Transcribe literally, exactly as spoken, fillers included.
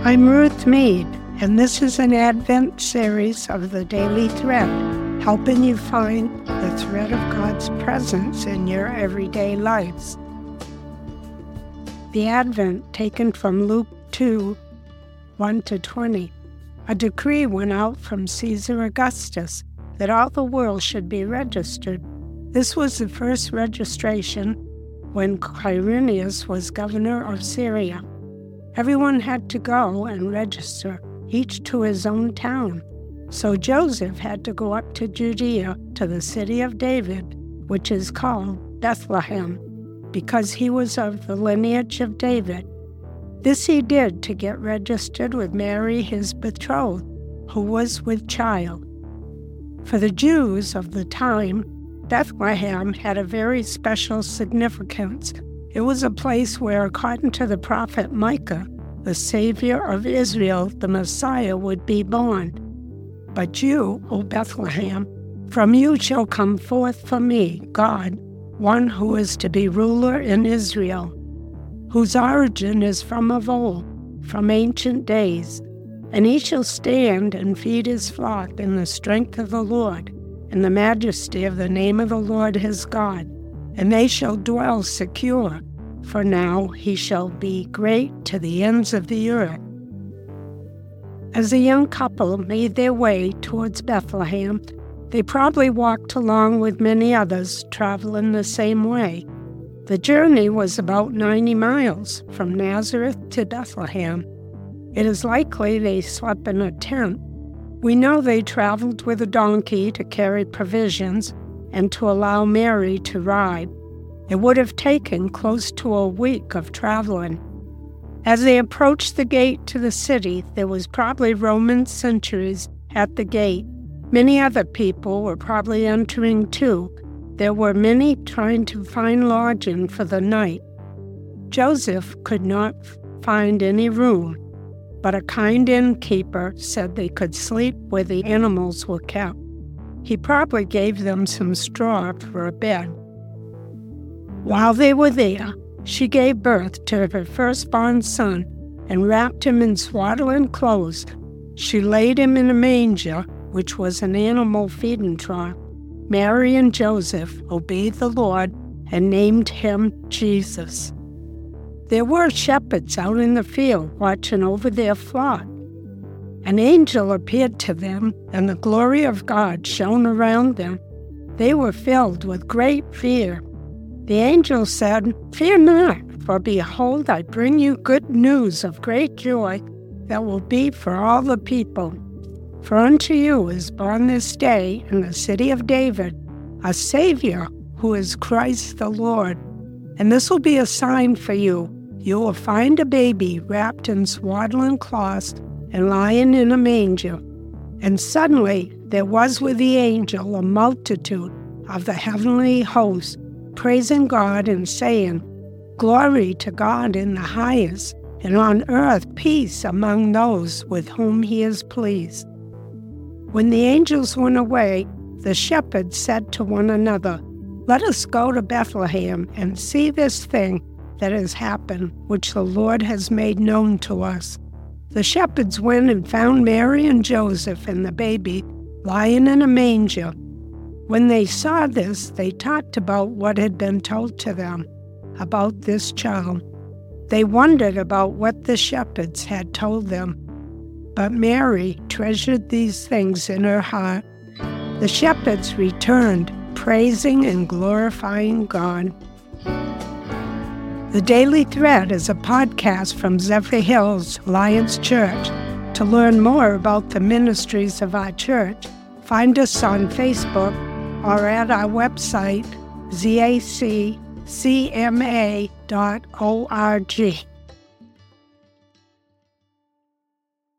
I'm Ruth Mead, and this is an Advent series of the Daily Thread, helping you find the thread of God's presence in your everyday lives. The Advent taken from Luke two, one to twenty. A decree went out from Caesar Augustus that all the world should be registered. This was the first registration when Quirinius was governor of Syria. Everyone had to go and register, each to his own town. So Joseph had to go up to Judea, to the city of David, which is called Bethlehem, because he was of the lineage of David. This he did to get registered with Mary, his betrothed, who was with child. For the Jews of the time, Bethlehem had a very special significance. It was a place where, according to the prophet Micah, the Savior of Israel, the Messiah, would be born. But you, O Bethlehem, from you shall come forth for me, God, one who is to be ruler in Israel, whose origin is from of old, from ancient days. And he shall stand and feed his flock in the strength of the Lord, in the majesty of the name of the Lord his God. And they shall dwell secure, for now he shall be great to the ends of the earth. As the young couple made their way towards Bethlehem, they probably walked along with many others traveling the same way. The journey was about ninety miles from Nazareth to Bethlehem. It is likely they slept in a tent. We know they traveled with a donkey to carry provisions and to allow Mary to ride. It would have taken close to a week of traveling. As they approached the gate to the city, there was probably Roman sentries at the gate. Many other people were probably entering too. There were many trying to find lodging for the night. Joseph could not find any room, but a kind innkeeper said they could sleep where the animals were kept. He probably gave them some straw for a bed. While they were there, she gave birth to her firstborn son and wrapped him in swaddling clothes. She laid him in a manger, which was an animal feeding trough. Mary and Joseph obeyed the Lord and named him Jesus. There were shepherds out in the field watching over their flock. An angel appeared to them, and the glory of God shone around them. They were filled with great fear. The angel said, "Fear not, for behold, I bring you good news of great joy that will be for all the people. For unto you is born this day in the city of David a Savior, who is Christ the Lord. And this will be a sign for you. You will find a baby wrapped in swaddling cloths and lying in a manger." And suddenly there was with the angel a multitude of the heavenly host, praising God and saying, "Glory to God in the highest, and on earth peace among those with whom he is pleased." When the angels went away, the shepherds said to one another, "Let us go to Bethlehem and see this thing that has happened, which the Lord has made known to us." The shepherds went and found Mary and Joseph and the baby lying in a manger. When they saw this, they talked about what had been told to them about this child. They wondered about what the shepherds had told them. But Mary treasured these things in her heart. The shepherds returned, praising and glorifying God. The Daily Thread is a podcast from Zephyr Hills Alliance Church. To learn more about the ministries of our church, find us on Facebook or at our website, Z A C C M A dot org.